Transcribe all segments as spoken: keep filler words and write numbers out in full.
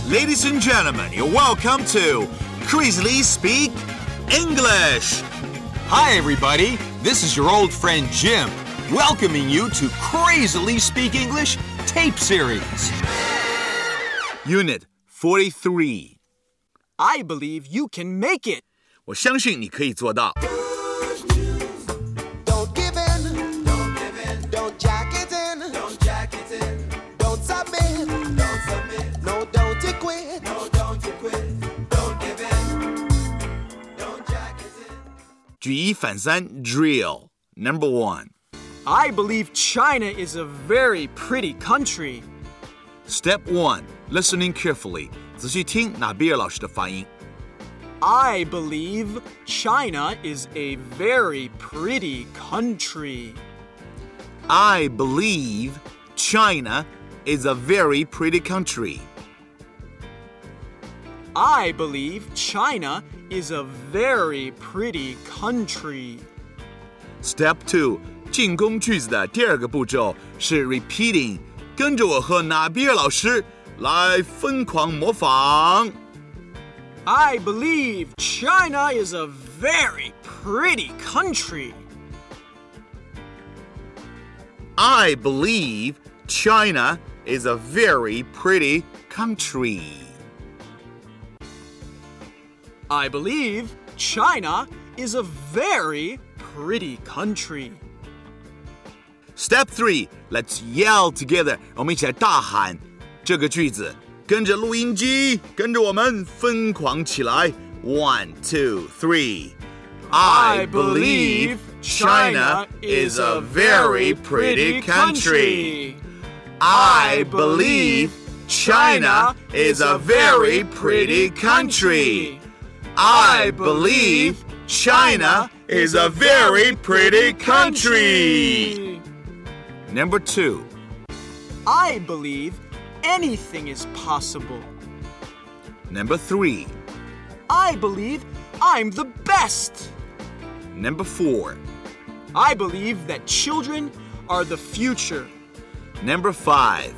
Ladies and gentlemen, you're welcome to Crazily Speak English. Hi, everybody. This is your old friend Jim, welcoming you to Crazily Speak English tape series. Unit forty-three. I believe you can make it. 我相信你可以做到。 Don't give in. Don't give in. Don't jack it in. Don't jack it in. Don't submit. Don't submit. No, don't you quit. No, don't you quit. Don't give in. Don't jack it in. 举一反三 drill. Number one. I believe China is a very pretty country. Step one. Listening carefully. 仔细听纳比尔老师的发音。 I believe China is a very pretty country. I believe China is a very pretty country. I believe China is a very pretty country. Step two. 进攻句子的第二个步骤是 repeating. 跟着我和纳比尔老师来疯狂模仿。 I believe China is a very pretty country. I believe China is a very pretty country. I believe China is a very pretty country. Step three. Let's yell together. 我们一起来大喊这个句子。跟着录音机，跟着我们疯狂起来 One, two, three. I believe China is a very pretty country. I believe China is a very pretty country. I believe China is a very pretty country. Number two. I believe anything is possible. Number three. I believe I'm the best. Number four. I believe that children are the future. Number five.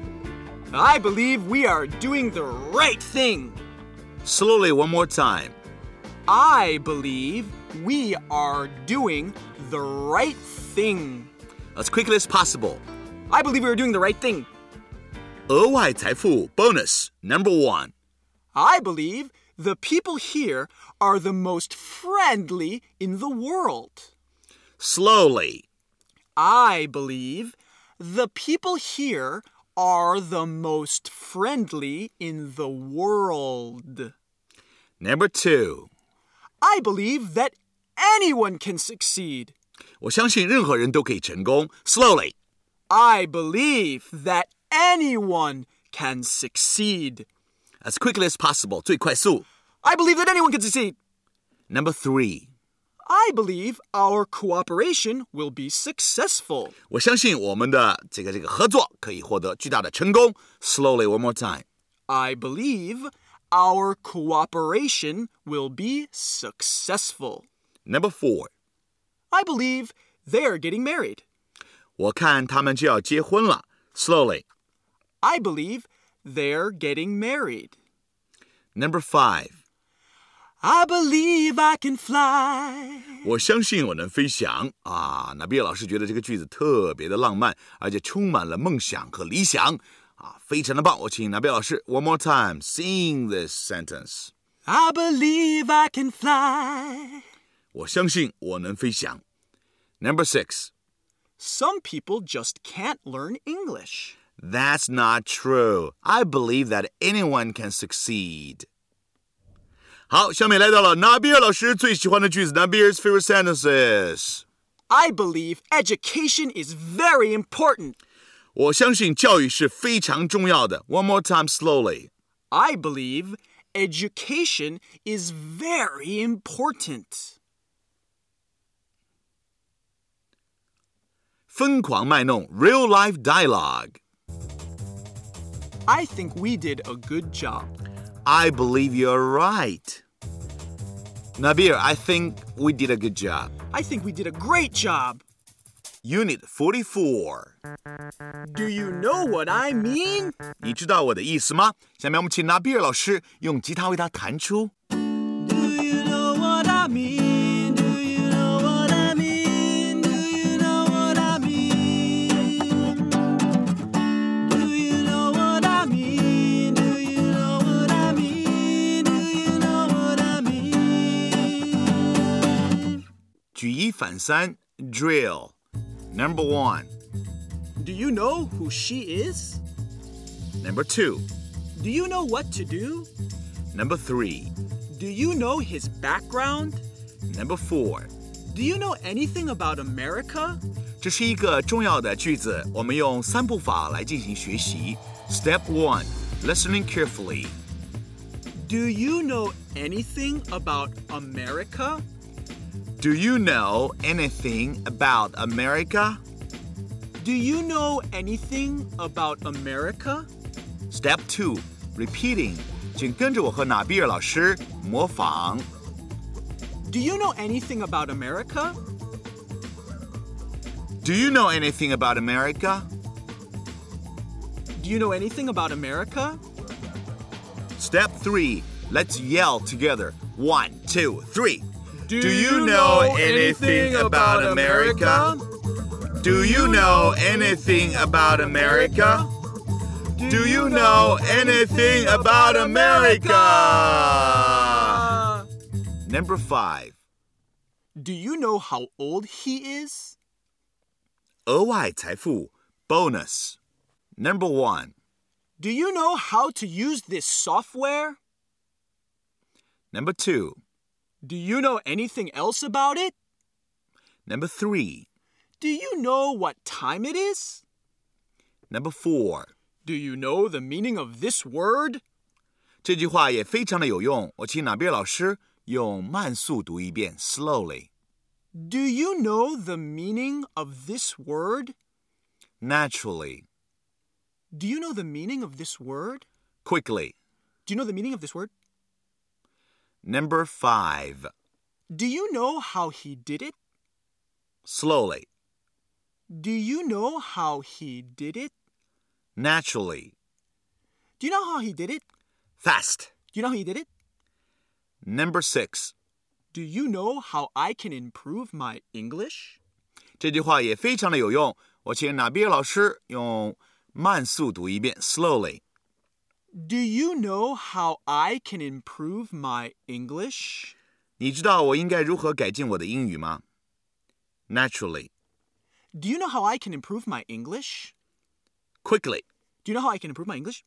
I believe we are doing the right thing. Slowly one more time. I believe we are doing the right thing. As quickly as possible. I believe we are doing the right thing. 额外财富 bonus number one. I believe the people here are the most friendly in the world. Slowly. I believe the people here are the most friendly in the world. Number two. I believe that anyone can succeed. 我相信任何人都可以成功 Slowly. I believe that anyone can succeed. As quickly as possible 最快速 I believe that anyone can succeed. Number three. I believe our cooperation will be successful. 我相信我们的这个这个合作可以获得巨大的成功 Slowly one more time. I believe our cooperation will be successful. Number four. I believe they are getting married. 我看他们就要结婚了 Slowly. I believe they're getting married. Number five. I believe I can fly. 我相信我能飞翔啊！纳比尔老师觉得这个句子特别的浪漫，而且充满了梦想和理想啊，非常的棒！我请纳比尔老师 one more time sing this sentence. I believe I can fly. 我相信我能飞翔。Number six. Some people just can't learn English. That's not true. I believe that anyone can succeed. 好，下面来到了纳比尔老师最喜欢的句子 Nabil's favorite sentences. I believe education is very important. 我相信教育是非常重要的 One more time slowly. I believe education is very important. 疯狂卖弄 Real life dialogue. I think we did a good job. I believe you're right. Nabil, I think we did a good job. I think we did a great job. Unit forty-four. Do you know what I mean? 你知道我的意思吗？下面我们请拿比尔老师用吉他为它弹出。 Do you know what I mean? Do you know what I mean? Do you know what I mean? Do you know what I mean? Do you know what I mean? Do you know what I mean? 举一反三 Drill. Number one. Do you know who she is? Number two. Do you know what to do? Number three. Do you know his background? Number four. Do you know anything about America? 这是一个重要的句子，我们用三步法来进行学习。Step one. Listening carefully. Do you know anything about America? Do you know anything about America? Do you know anything about America? Step two. Repeating. 请跟着我和纳比尔老师模仿。 Do you know anything about America? Do you know anything about America? Do you know anything about America? Step three. Let's yell together. One, two, three. Do, you know anything about America? Do you know anything about America? Do you know anything about America? Number five. Do you know how old he is? 额外财富 bonus. Number one. Do you know how to use this software? Number two. Do you know anything else about it? Number three. Do you know what time it is? Number four. Do you know the meaning of this word? 这句话也非常的有用，我请哪边老师用慢速读一遍 slowly. Do you know the meaning of this word? Naturally. Do you know the meaning of this word? Quickly. Do you know the meaning of this word? Number five. Do you know how he did it? Slowly. Do you know how he did it? Naturally. Do you know how he did it? Fast. Do you know how he did it? Number six. Do you know how I can improve my English? 这句话也非常的有用，我请哪边老师用慢速读一遍 slowly. Do you know how I can improve my English? 你知道我应该如何改进我的英语吗 Naturally. Do you know how I can improve my English? Quickly. Do you know how I can improve my English?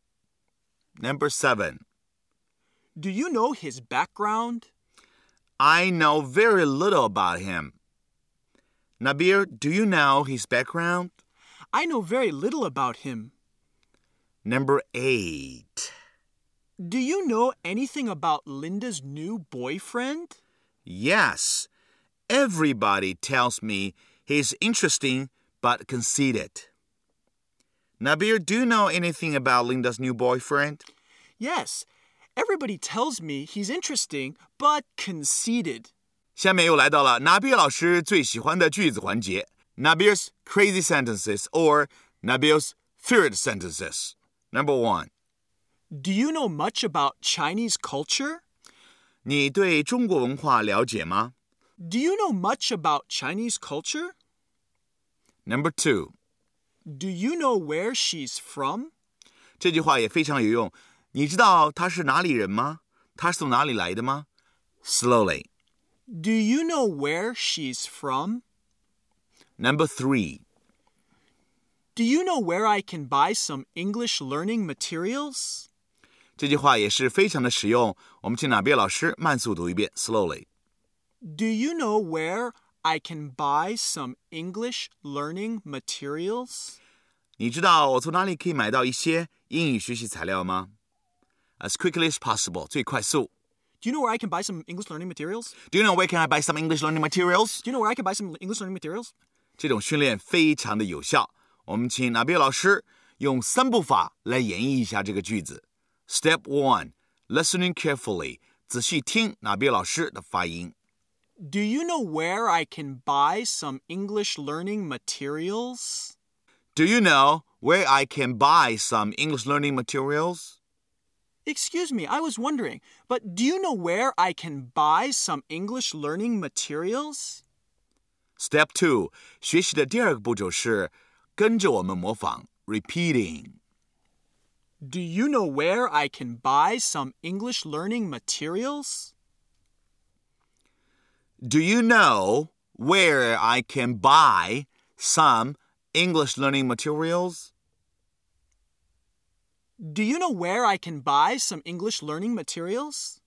Number seven. Do you know his background? I know very little about him. Nabir, do you know his background? I know very little about him. Number eight. Do you know anything about Linda's new boyfriend? Yes. Everybody tells me he's interesting but conceited. Nabir, do you know anything about Linda's new boyfriend? Yes. Everybody tells me he's interesting but conceited. 下面又来到了纳比尔老师最喜欢的句子环节 Nabir's crazy sentences or Nabir's feared sentences. Number one. Do you know much about Chinese culture? 你对中国文化了解吗 Do you know much about Chinese culture? Number two. Do you know where she's from? 这句话也非常有用。你知道他是哪里人吗？他是从哪里来的吗 Slowly. Do you know where she's from? Number three. Do you know where I can buy some English learning materials? 这句话也是非常的实用。我们请哪边老师慢速读一遍 slowly. Do you know where I can buy some English learning materials? 你知道我从哪里可以买到一些英语学习材料吗 As quickly as possible. 最快速。 Do you know where I can buy some English learning materials? Do you know where can I buy some English learning materials? Do you know where I can buy some English learning materials? 这种训练非常的有效。我们请哪边老师用三步法来演绎一下这个句子。Step one. Listening carefully. 仔细听哪边老师的发音。 Do you know where I can buy some English learning materials? Do you know where I can buy some English learning materials? Excuse me, I was wondering, but do you know where I can buy some English learning materials? Step two, 学习的第二个步骤是跟着我们模仿 repeating. Do you know where I can buy some English learning materials? Do you know where I can buy some English learning materials? Do you know where I can buy some English learning materials?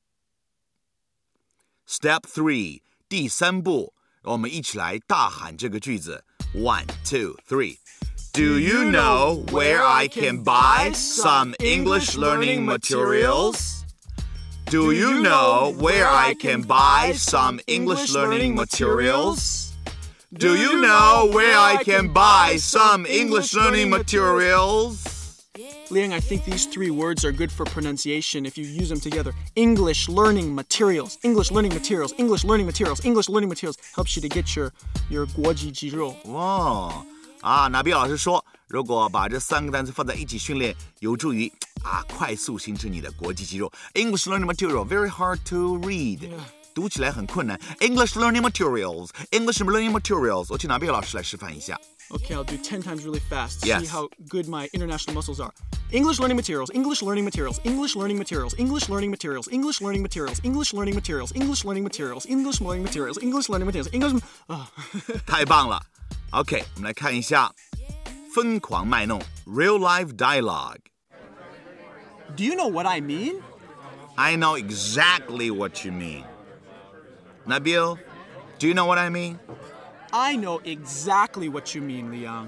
Step three, 第三步，让我们一起来大喊这个句子 One, two, three. Do you know where I can buy some English learning materials? Do you know where I can buy some English learning materials? Do you know where I can buy some English learning materials? Liang, I think these three words are good for pronunciation if you use them together. English learning materials, English learning materials, English learning materials, English learning materials helps you to get your, your 国际肌肉. 哇啊，那比老师说，如果把这三个单词放在一起训练，有助于啊快速形成你的国际肌肉。English learning material very hard to read，、yeah. 读起来很困难。English learning materials, English learning materials。我请哪位老师来示范一下 Okay, I'll do ten times really fast to yes. see how good my international muscles are. English learning materials, English learning materials, English learning materials, English learning materials, English learning materials, English learning materials, English learning materials, English learning materials, English learning materials, English... 太棒了 OK, 我们来看一下疯狂卖弄 Real life dialogue. Do you know what I mean? I know exactly what you mean. Nabil, do you know what I mean? I know exactly what you mean, Liang.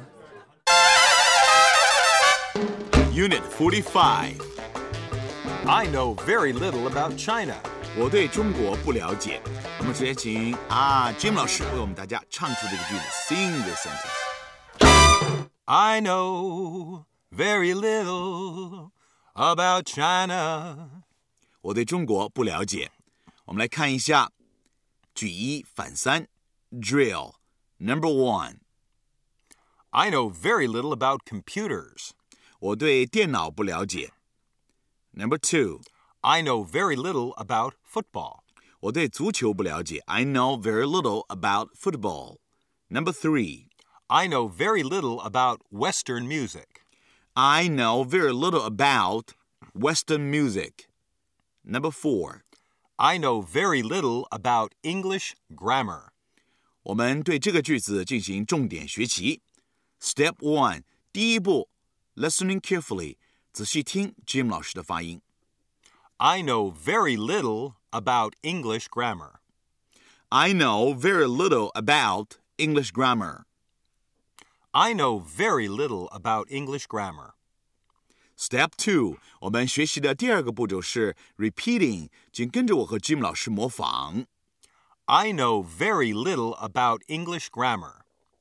Unit forty-five. I know very little about China. 我对中国不了解。我们直接请啊 Jim 老师为我们大家唱出这个句子 Sing this sentence. I know very little about China. 我对中国不了解。我们来看一下举一反三 Drill Number one. I know very little about computers. 我对电脑不了解。Number two. I know very little about football. 我对足球不了解。I know very little about football. Number three. I know very little about Western music. I know very little about Western music. Number four. I know very little about English grammar. 我们对这个句子进行重点学习。Step one. 第一步 Listening carefully. 仔细听 Jim 老师的发音。 I know very little about English grammar. I know very little about English grammar. I know very little about English grammar. Step two. 我们学习的第二个步骤是 repeating. 请跟着我和 Jim 老师模仿。 I know very little about English grammar.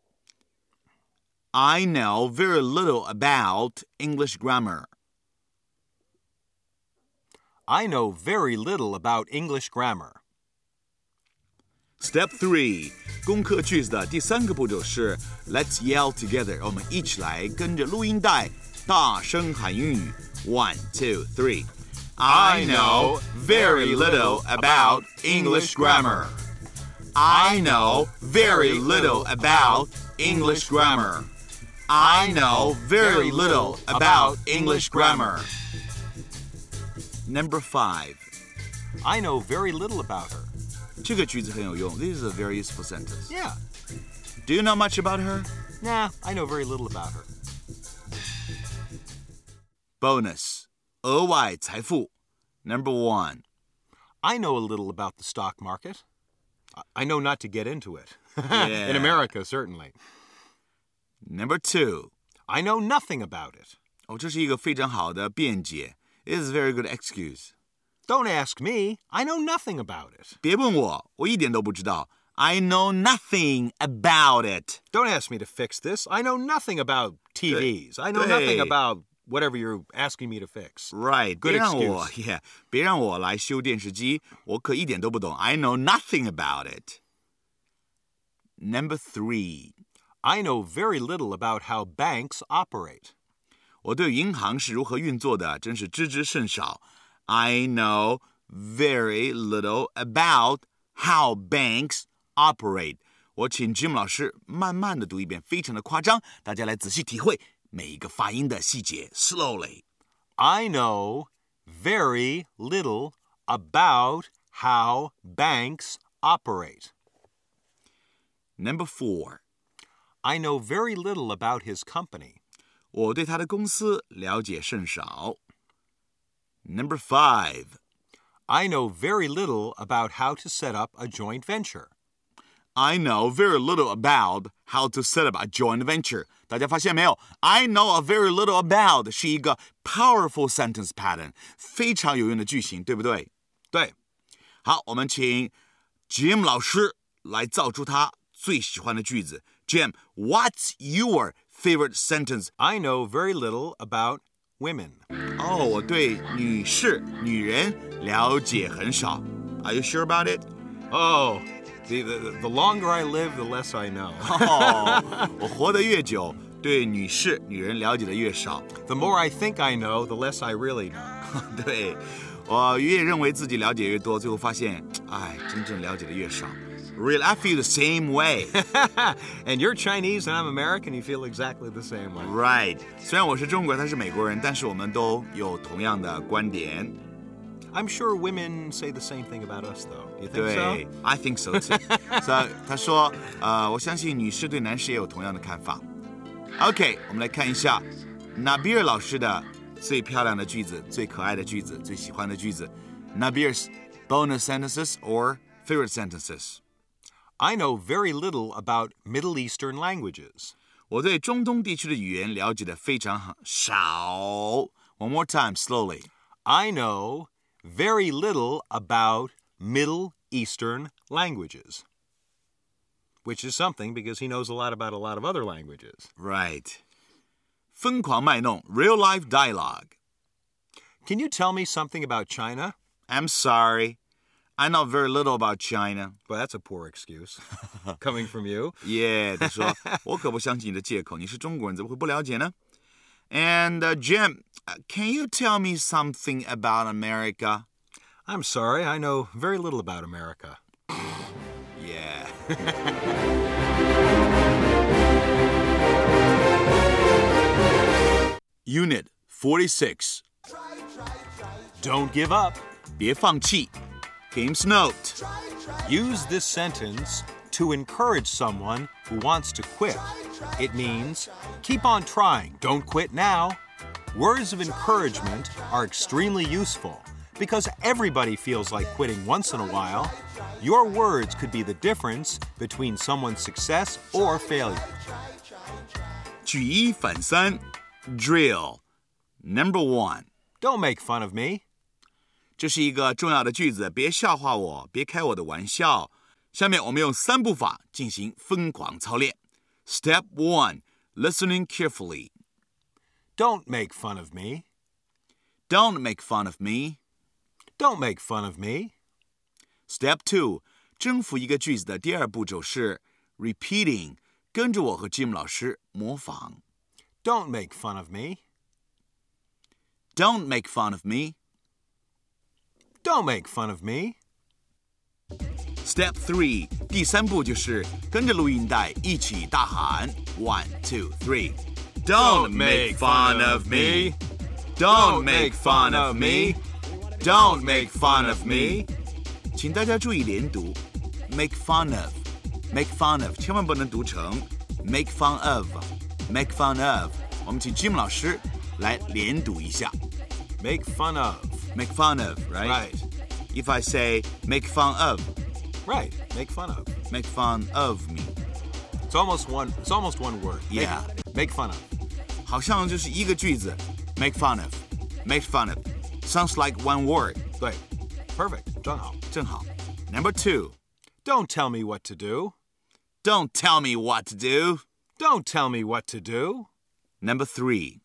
I know very little about English grammar. I know very little about English grammar. Step three. 攻克句子的第三个步骤是 Let's yell together. 我们一起来跟着录音带大声喊英语 One, two, three. I know very little about English grammar. I know very little about English grammar. I know very little about English grammar. Number five. I know very little about her. 这个句子很有用 This is a very useful sentence. Yeah. Do you know much about her? Nah, I know very little about her. Bonus. 额外财富 Number one. I know a little about the stock market. I know not to get into it. Yeah. In America, certainly. Number two. I know nothing about it. 哦，这是一个非常好的辩解 It is a very good excuse. Don't ask me. I know nothing about it. 别问我，我一点都不知道。I know nothing about it. Don't ask me to fix this. I know nothing about T Vs. I know 对。 nothing about whatever you're asking me to fix. Right. Good 别让我 excuse. yeah, 别让我来修电视机，我可一点都不懂。I know nothing about it. Number three. I know very little about how banks operate. 我对银行是如何运作的真是知之甚少。I know very little about how banks operate. 我请 Jim 老师慢慢的读一遍，非常的夸张，大家来仔细体会每一个发音的细节。Slowly. I know very little about how banks operate. Number four. I know very little about his company. 我对他的公司了解甚少。Number five. I know very little about how to set up a joint venture. I know very little about how to set up a joint venture. 大家发现没有 ？I know a very little about 是一个 powerful sentence pattern， 非常有用的句型，对不对？ 对。 好，我们请 Jim 老师来造出他最喜欢的句子。Jim, what's your favorite sentence? I know very little about women. 哦，我对女士、女人了解很少。Are you sure about it? Oh, the, the, the longer I live, the less I know. 哦，我活得越久，对女士、女人了解的越少。 The more I think I know, the less I really know. 对，我越认为自己了解越多，最后发现，哎，真正了解的越少。Really, I feel the same way. And you're Chinese and I'm American, you feel exactly the same way. Right. 虽然我是中国人，他是美国人，但是我们都有同样的观点。 I'm sure women say the same thing about us, though. You think 对 so? I think so too. so, 他说，呃，我相信女士对男士也有同样的看法。OK， 我们来看一下 Nabir 老师的最漂亮的句子、最可爱的句子、最喜欢的句子。Nabir's bonus sentences or favorite sentences. I know very little about Middle Eastern languages. 我对中东地区的语言了解的非常少。One more time, slowly. I know very little about Middle Eastern languages. Which is something because he knows a lot about a lot of other languages. Right. 疯狂卖弄 real life dialogue. Can you tell me something about China? I'm sorry. I know very little about China. Well, that's a poor excuse. Coming from you. Yeah, 他说我可不相信你的借口，你是中国人，怎么会不了解呢？ And uh, Jim, uh, can you tell me something about America? I'm sorry, I know very little about America. Yeah. Unit forty-six. Don't give up. 别放弃。Game's note. Use this sentence to encourage someone who wants to quit. It means, keep on trying, don't quit now. Words of encouragement are extremely useful because everybody feels like quitting once in a while. Your words could be the difference between someone's success or failure. 举一反三 Drill. Number one. Don't make fun of me. 这是一个重要的句子，别笑话我，别开我的玩笑。下面我们用三步法进行疯狂操练。Step one, listening carefully. Don't make fun of me. Don't make fun of me. Don't make fun of me. Step two, 征服一个句子的第二步骤是 repeating， 跟着我和 Jim 老师模仿。 Don't make fun of me. Don't make fun of me. Don't make fun of me. Step three, 第三步就是跟着录音带一起大喊 One, two, three. Don't make fun of me. Don't make fun of me. Don't make fun of me. 请大家注意连读 Make fun of. Make fun of. 千万不能读成 Make fun of. Make fun of. 我们请 Jim 老师来连读一下 Make fun of. Make fun of, right? Right. If I say make fun of, Right. Make fun of. make fun of me. It's almost one it's almost one word. Make- Yeah. Make fun of. 好像就是一个句子 Make fun of. Make fun of. Sounds like one word. 对 Perfect. 正好. 正好 Number two. Don't tell me what to do. Don't tell me what to do. Don't tell me what to do. Number three.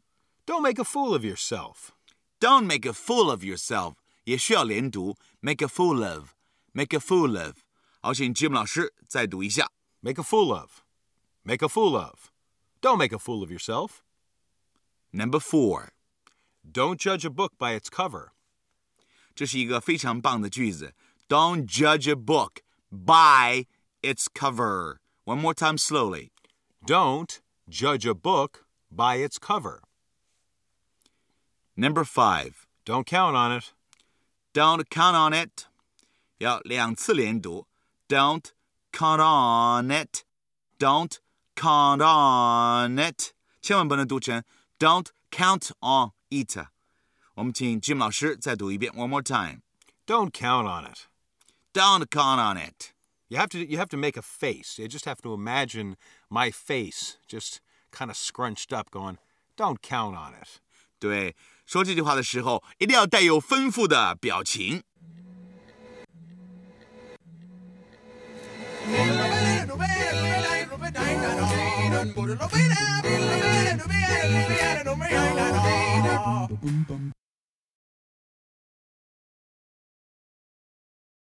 Don't make a fool of yourself. Don't make a fool of yourself 也需要连读 make a fool of, make a fool of 好，请吉姆老师再读一下 Make a fool of. Make a fool of. Don't make a fool of yourself. Number four. Don't judge a book by its cover. 这是一个非常棒的句子 Don't judge a book by its cover. One more time slowly. Don't judge a book by its cover. Number five. Don't count on it. Don't count on it. 要两次连读 Don't count on it. Don't count on it. 千万不能读成 Don't count on it. 我们请 Jim 老师再读一遍 One more time. Don't count on it. Don't count on it. You have to you have to make a face. You just have to imagine my face just kind of scrunched up going, Don't count on it. 对，说这句话的时候一定要带有丰富的表情。